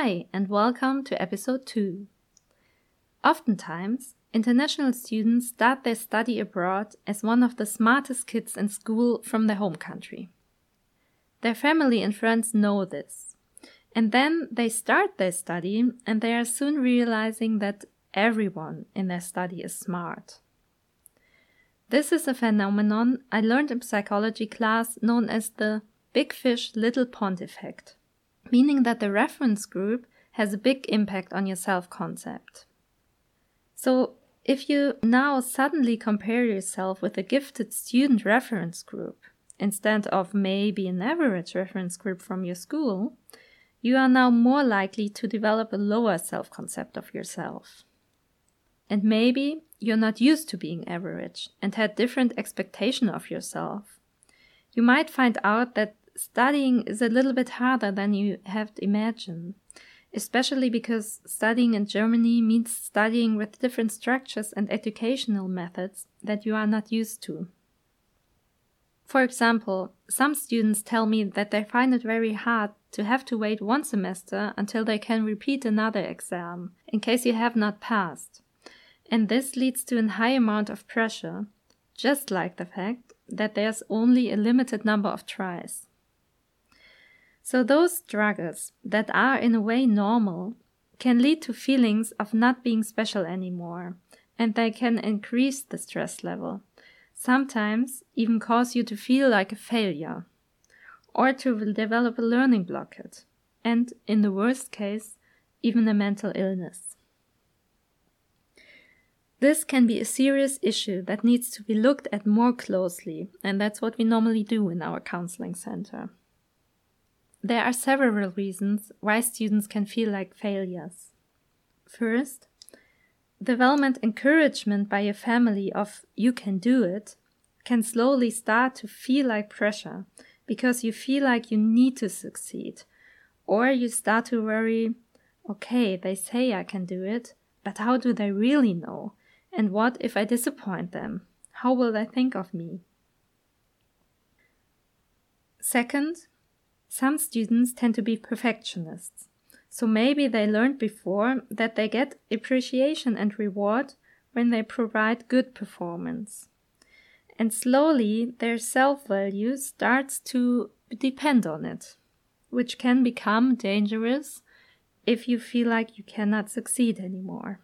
Hi, and welcome to episode 2. Oftentimes, international students start their study abroad as one of the smartest kids in school from their home country. Their family and friends know this, and then they start their study and they are soon realizing that everyone in their study is smart. This is a phenomenon I learned in psychology class known as the big fish, little pond effect, meaning that the reference group has a big impact on your self-concept. So, if you now suddenly compare yourself with a gifted student reference group, instead of maybe an average reference group from your school, you are now more likely to develop a lower self-concept of yourself. And maybe you're not used to being average and had different expectation of yourself. You might find out that studying is a little bit harder than you have imagined, especially because studying in Germany means studying with different structures and educational methods that you are not used to. For example, some students tell me that they find it very hard to have to wait one semester until they can repeat another exam, in case you have not passed. And this leads to a high amount of pressure, just like the fact that there's only a limited number of tries. So those struggles that are in a way normal can lead to feelings of not being special anymore, and they can increase the stress level, sometimes even cause you to feel like a failure, or to develop a learning blockade, and in the worst case, even a mental illness. This can be a serious issue that needs to be looked at more closely, and that's what we normally do in our counseling center. There are several reasons why students can feel like failures. First, development encouragement by your family of "you can do it" can slowly start to feel like pressure because you feel like you need to succeed, or you start to worry, okay, they say I can do it, but how do they really know? And what if I disappoint them? How will they think of me? Second, some students tend to be perfectionists, so maybe they learned before that they get appreciation and reward when they provide good performance. And slowly their self-value starts to depend on it, which can become dangerous if you feel like you cannot succeed anymore.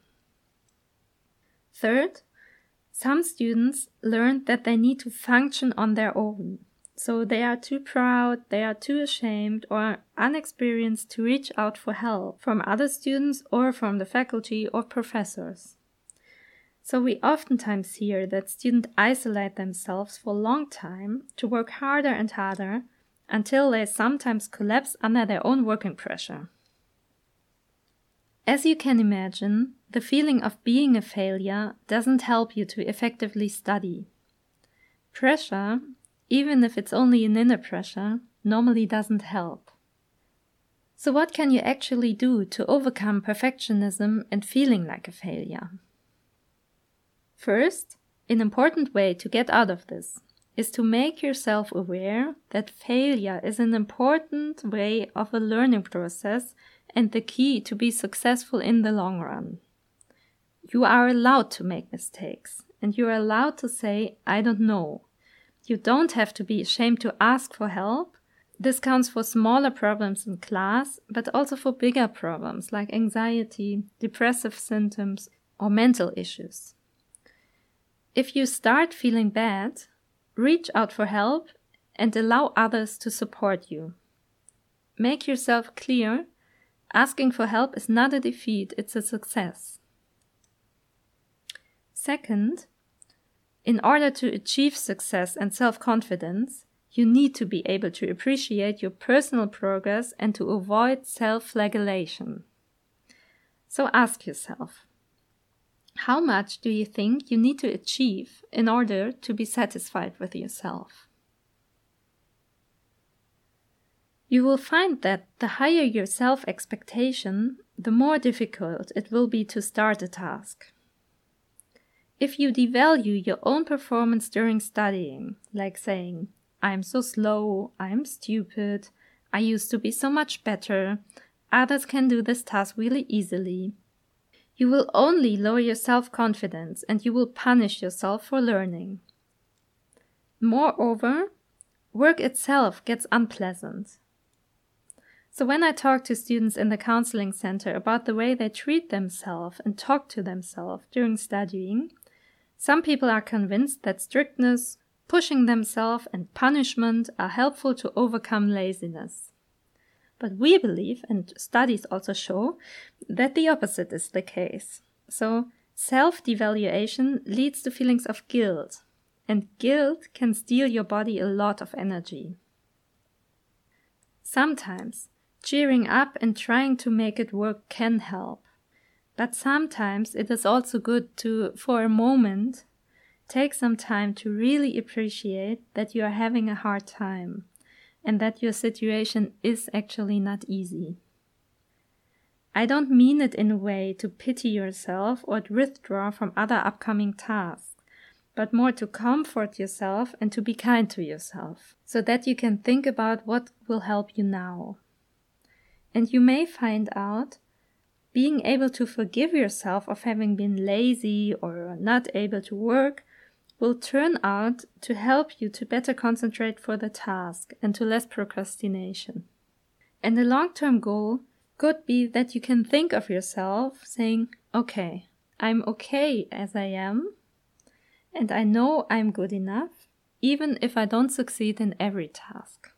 Third, some students learned that they need to function on their own. So they are too proud, they are too ashamed or unexperienced to reach out for help from other students or from the faculty or professors. So we oftentimes hear that students isolate themselves for a long time to work harder and harder until they sometimes collapse under their own working pressure. As you can imagine, the feeling of being a failure doesn't help you to effectively study. Pressure, even if it's only an inner pressure, normally doesn't help. So what can you actually do to overcome perfectionism and feeling like a failure? First, an important way to get out of this is to make yourself aware that failure is an important way of a learning process and the key to be successful in the long run. You are allowed to make mistakes, and you are allowed to say, I don't know. You don't have to be ashamed to ask for help. This counts for smaller problems in class, but also for bigger problems like anxiety, depressive symptoms, or mental issues. If you start feeling bad, reach out for help and allow others to support you. Make yourself clear, asking for help is not a defeat, it's a success. Second, in order to achieve success and self-confidence, you need to be able to appreciate your personal progress and to avoid self-flagellation. So ask yourself, how much do you think you need to achieve in order to be satisfied with yourself? You will find that the higher your self-expectation, the more difficult it will be to start a task. If you devalue your own performance during studying, like saying, I'm so slow, I'm stupid, I used to be so much better, others can do this task really easily. You will only lower your self-confidence and you will punish yourself for learning. Moreover, work itself gets unpleasant. So when I talk to students in the counseling center about the way they treat themselves and talk to themselves during studying, some people are convinced that strictness, pushing themselves, and punishment are helpful to overcome laziness. But we believe, and studies also show, that the opposite is the case. So self-devaluation leads to feelings of guilt, and guilt can steal your body a lot of energy. Sometimes cheering up and trying to make it work can help, but sometimes it is also good to, for a moment, take some time to really appreciate that you are having a hard time and that your situation is actually not easy. I don't mean it in a way to pity yourself or to withdraw from other upcoming tasks, but more to comfort yourself and to be kind to yourself, so that you can think about what will help you now. And you may find out being able to forgive yourself of having been lazy or not able to work will turn out to help you to better concentrate for the task and to less procrastination. And the long-term goal could be that you can think of yourself saying, okay, I'm okay as I am, and I know I'm good enough, even if I don't succeed in every task.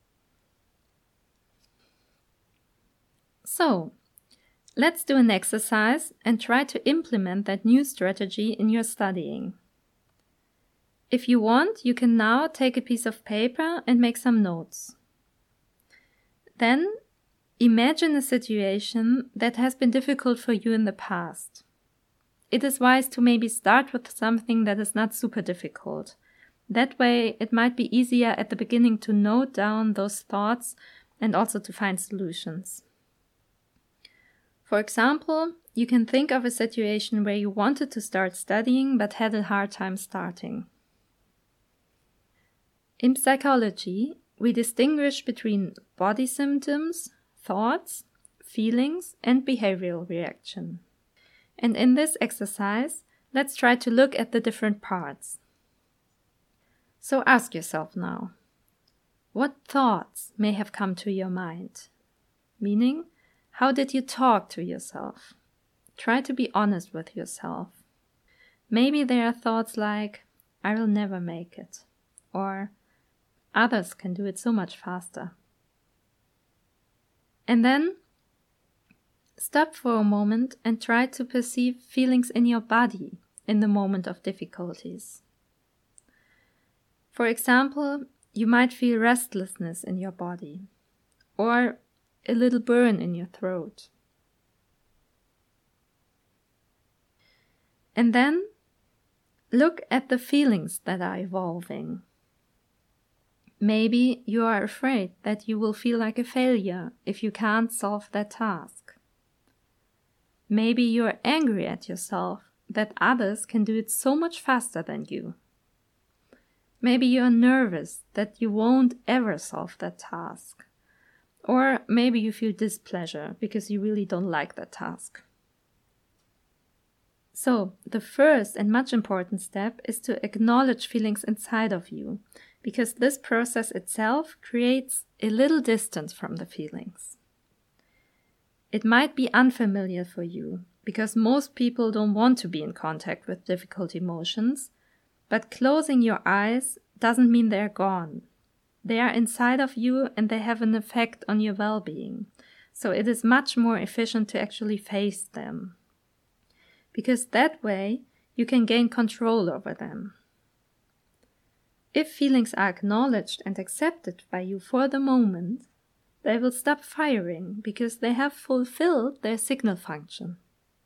So, let's do an exercise and try to implement that new strategy in your studying. If you want, you can now take a piece of paper and make some notes. Then, imagine a situation that has been difficult for you in the past. It is wise to maybe start with something that is not super difficult. That way, it might be easier at the beginning to note down those thoughts and also to find solutions. For example, you can think of a situation where you wanted to start studying but had a hard time starting. In psychology, we distinguish between body symptoms, thoughts, feelings, and behavioral reaction. And in this exercise, let's try to look at the different parts. So ask yourself now, what thoughts may have come to your mind? Meaning, how did you talk to yourself? Try to be honest with yourself. Maybe there are thoughts like, I will never make it, or others can do it so much faster. And then stop for a moment and try to perceive feelings in your body in the moment of difficulties. For example, you might feel restlessness in your body, or a little burn in your throat. And then look at the feelings that are evolving. Maybe you are afraid that you will feel like a failure if you can't solve that task. Maybe you are angry at yourself that others can do it so much faster than you. Maybe you are nervous that you won't ever solve that task. Or maybe you feel displeasure because you really don't like that task. So, the first and much important step is to acknowledge feelings inside of you, because this process itself creates a little distance from the feelings. It might be unfamiliar for you, because most people don't want to be in contact with difficult emotions, but closing your eyes doesn't mean they're gone. They are inside of you and they have an effect on your well-being, so it is much more efficient to actually face them. Because that way, you can gain control over them. If feelings are acknowledged and accepted by you for the moment, they will stop firing because they have fulfilled their signal function.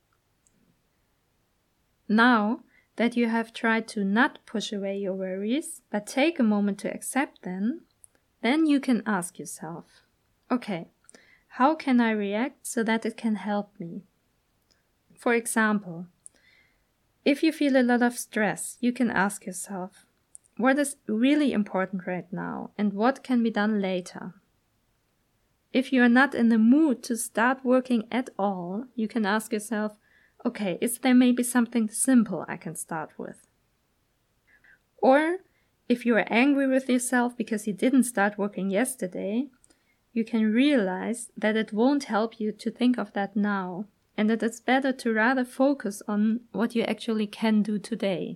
Now that you have tried to not push away your worries, but take a moment to accept them, then you can ask yourself, okay, how can I react so that it can help me? For example, if you feel a lot of stress, you can ask yourself, what is really important right now and what can be done later? if you are not in the mood to start working at all, you can ask yourself, okay, is there maybe something simple I can start with? Or if you are angry with yourself because you didn't start working yesterday, you can realize that it won't help you to think of that now, and that it's better to rather focus on what you actually can do today.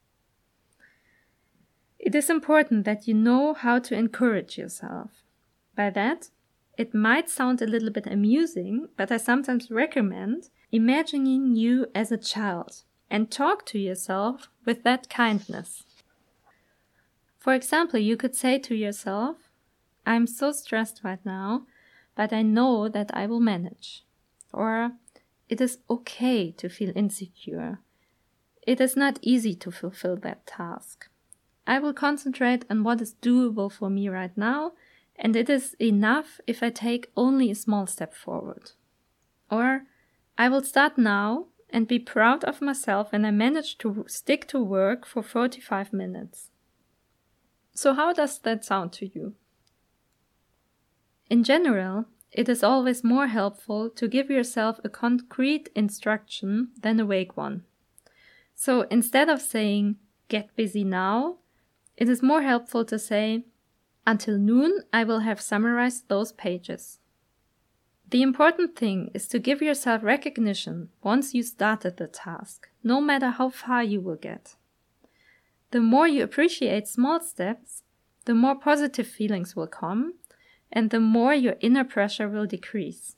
It is important that you know how to encourage yourself. By that, it might sound a little bit amusing, but I sometimes recommend imagining you as a child and talk to yourself with that kindness. For example, you could say to yourself, I'm so stressed right now, but I know that I will manage. Or, it is okay to feel insecure. It is not easy to fulfill that task. I will concentrate on what is doable for me right now, and it is enough if I take only a small step forward. Or, I will start now and be proud of myself when I manage to stick to work for 45 minutes. So how does that sound to you? In general, it is always more helpful to give yourself a concrete instruction than a vague one. So instead of saying, get busy now, it is more helpful to say, until noon I will have summarized those pages. The important thing is to give yourself recognition once you started the task, no matter how far you will get. The more you appreciate small steps, the more positive feelings will come, and the more your inner pressure will decrease.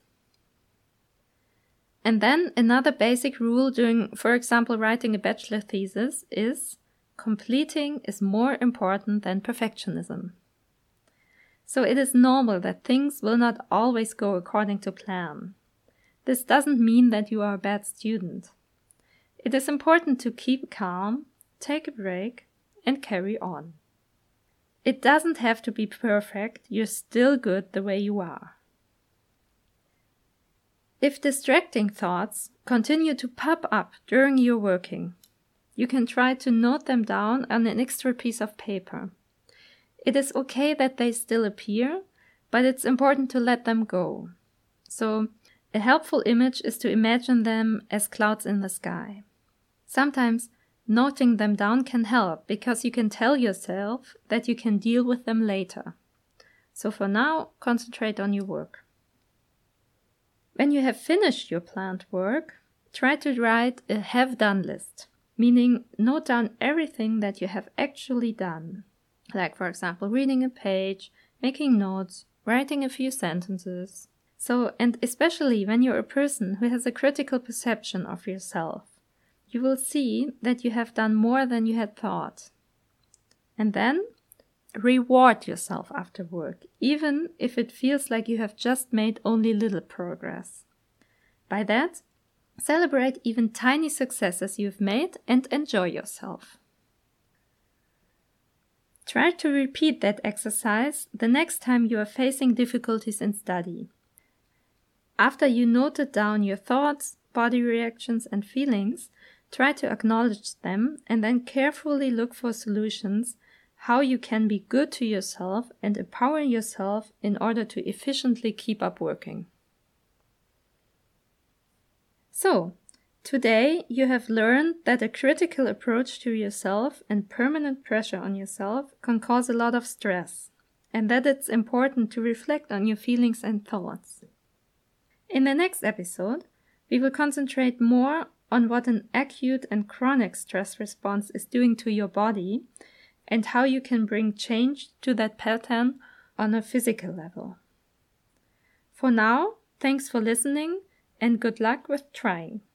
And then another basic rule during, for example, writing a bachelor thesis is completing is more important than perfectionism. So it is normal that things will not always go according to plan. This doesn't mean that you are a bad student. It is important to keep calm, take a break, and carry on. It doesn't have to be perfect, you're still good the way you are. If distracting thoughts continue to pop up during your working, you can try to note them down on an extra piece of paper. It is okay that they still appear, but it's important to let them go. So, a helpful image is to imagine them as clouds in the sky. Sometimes, noting them down can help because you can tell yourself that you can deal with them later. So for now, concentrate on your work. When you have finished your planned work, try to write a have done list, meaning note down everything that you have actually done. Like, for example, reading a page, making notes, writing a few sentences. So, and especially when you're a person who has a critical perception of yourself, you will see that you have done more than you had thought. And then, reward yourself after work, even if it feels like you have just made only little progress. By that, celebrate even tiny successes you've made and enjoy yourself. Try to repeat that exercise the next time you are facing difficulties in study. After you noted down your thoughts, body reactions, and feelings, try to acknowledge them and then carefully look for solutions how you can be good to yourself and empower yourself in order to efficiently keep up working. So, today you have learned that a critical approach to yourself and permanent pressure on yourself can cause a lot of stress, and that it's important to reflect on your feelings and thoughts. In the next episode, we will concentrate more on what an acute and chronic stress response is doing to your body and how you can bring change to that pattern on a physical level. For now, thanks for listening and good luck with trying.